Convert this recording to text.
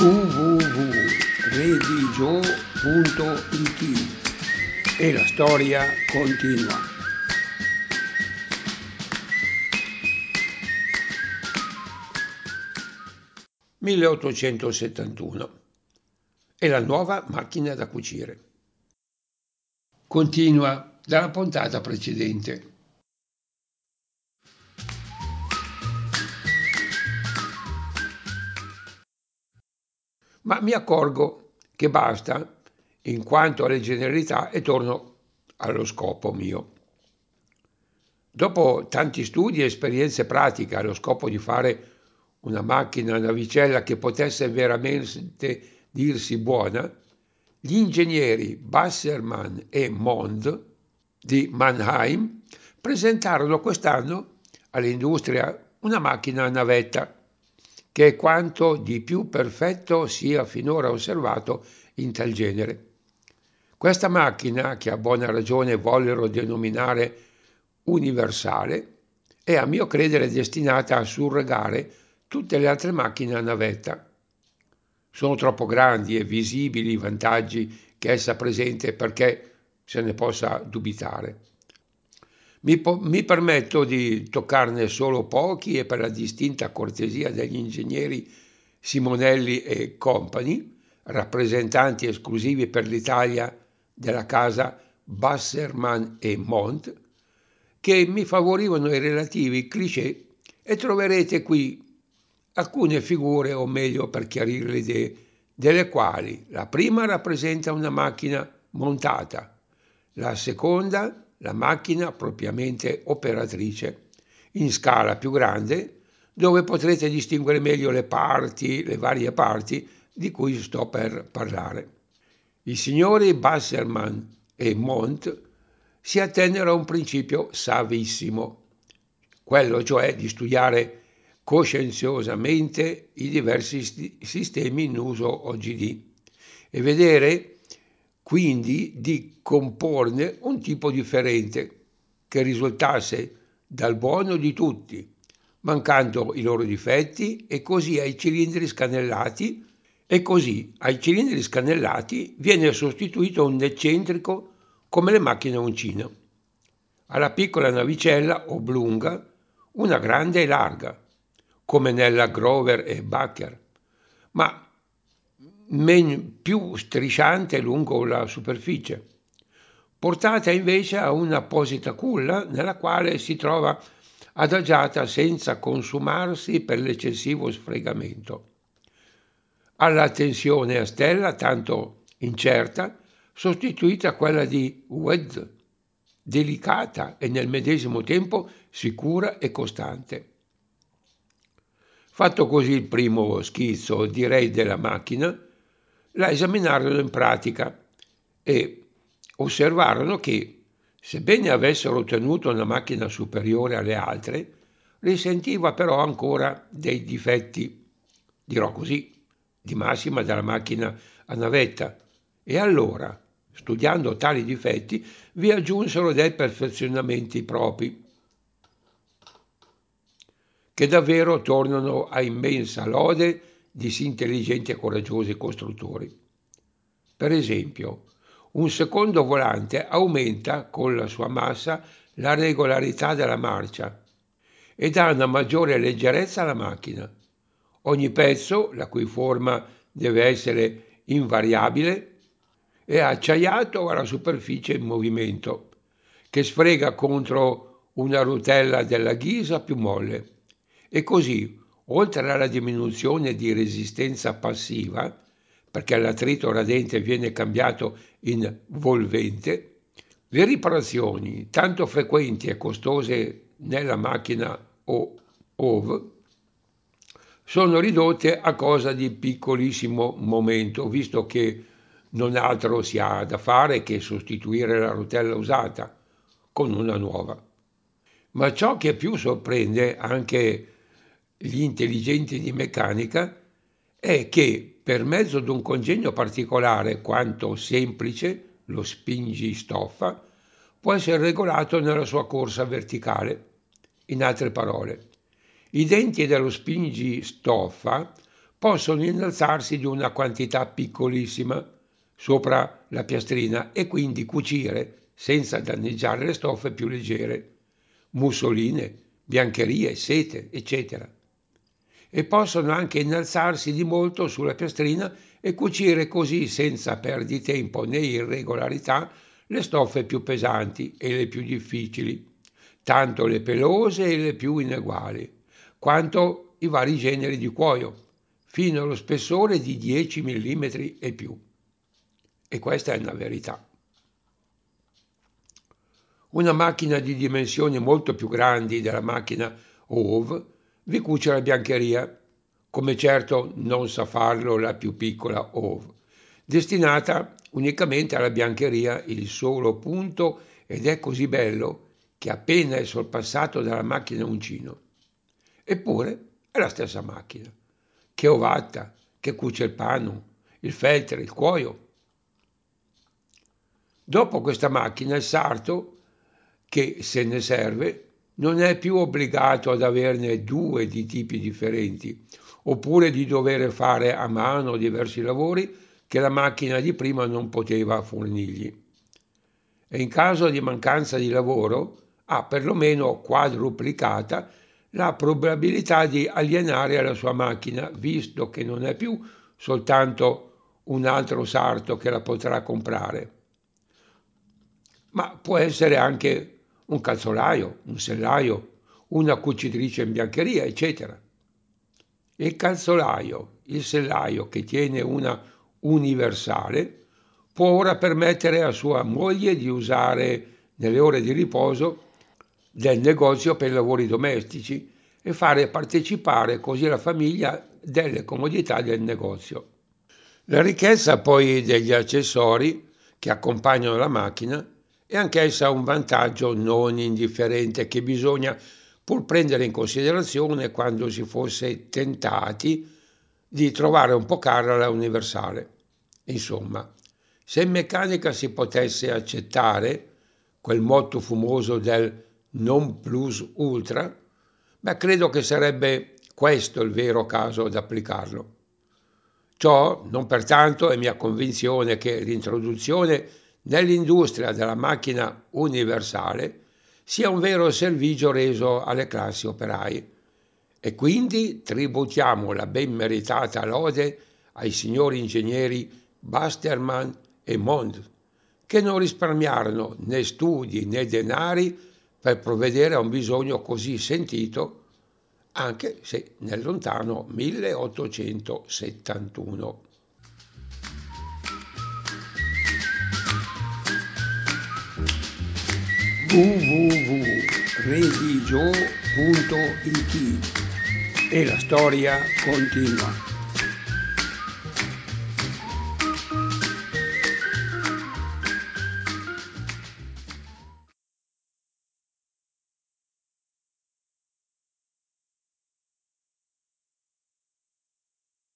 www.redigio.it e la storia continua. (1871) e la nuova macchina da cucire. Continua dalla puntata precedente. Ma mi accorgo che basta in quanto alle generalità e torno allo scopo mio. Dopo tanti studi e esperienze pratiche allo scopo di fare una macchina navicella che potesse veramente dirsi buona, gli ingegneri Bassermann e Mond di Mannheim presentarono quest'anno all'industria una macchina a navetta che è quanto di più perfetto sia finora osservato in tal genere. Questa macchina, che a buona ragione vollero denominare universale, è a mio credere destinata a surrogare tutte le altre macchine a navetta. Sono troppo grandi e visibili i vantaggi che essa presenta perché se ne possa dubitare. Mi permetto di toccarne solo pochi e per la distinta cortesia degli ingegneri Simonelli e Company, rappresentanti esclusivi per l'Italia della casa Bassermann e Mond, che mi favorivano i relativi cliché, e troverete qui alcune figure, o meglio per chiarire le idee, delle quali la prima rappresenta una macchina montata, la seconda la macchina propriamente operatrice, in scala più grande, dove potrete distinguere meglio le varie parti di cui sto per parlare. I signori Bassermann e Mond si attennero a un principio savissimo, quello cioè di studiare coscienziosamente i diversi sistemi in uso oggidì e vedere quindi di comporne un tipo differente che risultasse dal buono di tutti, mancando i loro difetti, e così ai cilindri scannellati viene sostituito un eccentrico come le macchine a uncino. Alla piccola navicella oblunga una grande e larga, come nella Grover e Bacher, ma più strisciante lungo la superficie, portata invece a un'apposita culla nella quale si trova adagiata senza consumarsi per l'eccessivo sfregamento. Alla tensione a stella, tanto incerta, sostituita quella di Wedge, delicata e nel medesimo tempo sicura e costante. Fatto così il primo schizzo, direi, della macchina, la esaminarono in pratica e osservarono che, sebbene avessero ottenuto una macchina superiore alle altre, risentiva però ancora dei difetti, dirò così, di massima della macchina a navetta, e allora, studiando tali difetti, vi aggiunsero dei perfezionamenti propri, che davvero tornano a immensa lode di sì intelligenti e coraggiosi costruttori. Per esempio, un secondo volante aumenta con la sua massa la regolarità della marcia e dà una maggiore leggerezza alla macchina. Ogni pezzo, la cui forma deve essere invariabile, è acciaiato alla superficie in movimento, che sfrega contro una rotella della ghisa più molle. E così, oltre alla diminuzione di resistenza passiva, perché l'attrito radente viene cambiato in volvente, le riparazioni, tanto frequenti e costose nella macchina OV, sono ridotte a cosa di piccolissimo momento, visto che non altro si ha da fare che sostituire la rotella usata con una nuova. Ma ciò che più sorprende anche gli intelligenti di meccanica è che, per mezzo di un congegno particolare quanto semplice, lo spingistoffa, può essere regolato nella sua corsa verticale. In altre parole, i denti dello spingistoffa possono innalzarsi di una quantità piccolissima sopra la piastrina e quindi cucire senza danneggiare le stoffe più leggere, mussoline, biancherie, sete, eccetera. E possono anche innalzarsi di molto sulla piastrina e cucire così senza perditempo né irregolarità le stoffe più pesanti e le più difficili, tanto le pelose e le più ineguali, quanto i vari generi di cuoio, fino allo spessore di 10 mm e più. E questa è una verità. Una macchina di dimensioni molto più grandi della macchina Hove vi cuce la biancheria, come certo non sa farlo la più piccola Hove, destinata unicamente alla biancheria il solo punto ed è così bello che appena è sorpassato dalla macchina uncino. Eppure è la stessa macchina, che ovatta, che cuce il panno, il feltre, il cuoio. Dopo questa macchina il sarto, che se ne serve, non è più obbligato ad averne due di tipi differenti, oppure di dover fare a mano diversi lavori che la macchina di prima non poteva fornirgli. E in caso di mancanza di lavoro ha perlomeno quadruplicata la probabilità di alienare la sua macchina, visto che non è più soltanto un altro sarto che la potrà comprare, ma può essere anche un calzolaio, un sellaio, una cucitrice in biancheria, eccetera. Il calzolaio, il sellaio che tiene una universale, può ora permettere a sua moglie di usare nelle ore di riposo del negozio per i lavori domestici e fare partecipare così la famiglia delle comodità del negozio. La ricchezza poi degli accessori che accompagnano la macchina è anch'essa un vantaggio non indifferente che bisogna pur prendere in considerazione quando si fosse tentati di trovare un po' cara la universale. Insomma, se in meccanica si potesse accettare quel motto fumoso del non plus ultra, beh, credo che sarebbe questo il vero caso ad applicarlo. Ciò non pertanto è mia convinzione che l'introduzione nell'industria della macchina universale sia un vero servigio reso alle classi operaie e quindi tributiamo la ben meritata lode ai signori ingegneri Basterman e Mond, che non risparmiarono né studi né denari per provvedere a un bisogno così sentito, anche se nel lontano 1871. www.religio.it e la storia continua.